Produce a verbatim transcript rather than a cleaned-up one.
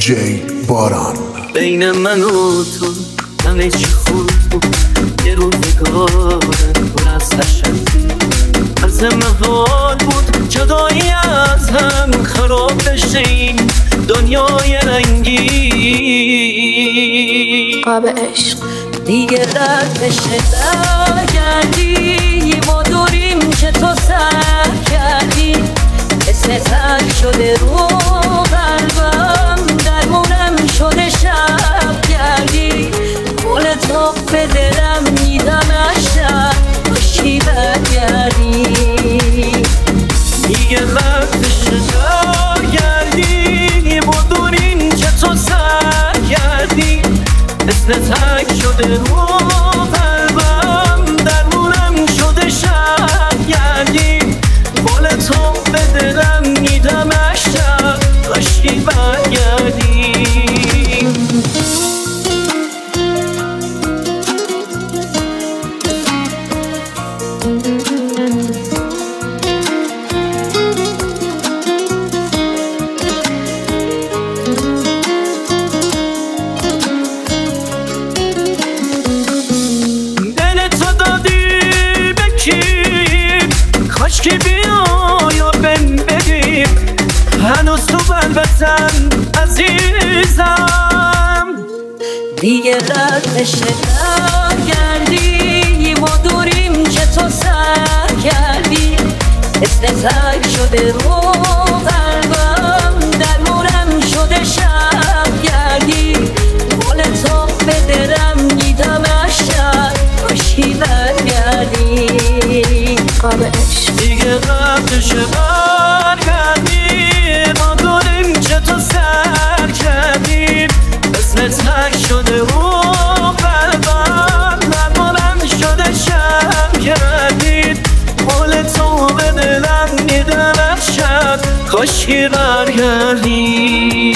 جی باران. بین من و تو همه چی خوب بود، یه روزگار پر از تشکر از محال بود جدایی از هم خراب بشه این دنیای رنگی. قاب عشق دیگه رد بشه برگردی، ما دوریم که تو سر کردی، اسم تک شده رو قلبم، درمونم شده شب گردی، گل تو به دلم میدم اشتر باشی برگردی. دیگه وقتش برگردی، ما دوریم که تو سر کردی، اسم تک شده رو قلبم، درمونم شده شب گردی، گل تو به دلم میدم اشتر باشی برگردی. کاش که بیای و بهم بگی هنوز تو قلبتم عزیزم. دیگه رد بشه برگردی، ما دوریم که تو سر کردی، اسم تک شده رو قلبم، درمونم شده شب گردی، گل تو به دلم میدم اشتر باشی برگردی. قاب عشق دیگه قبلش برگردی، ما دوریم که تو سر کردی، اسم تک شده رو قلبم، درمانم شده شب کردید، گل تو به دلم میدم اشتر کاشکی برگردی.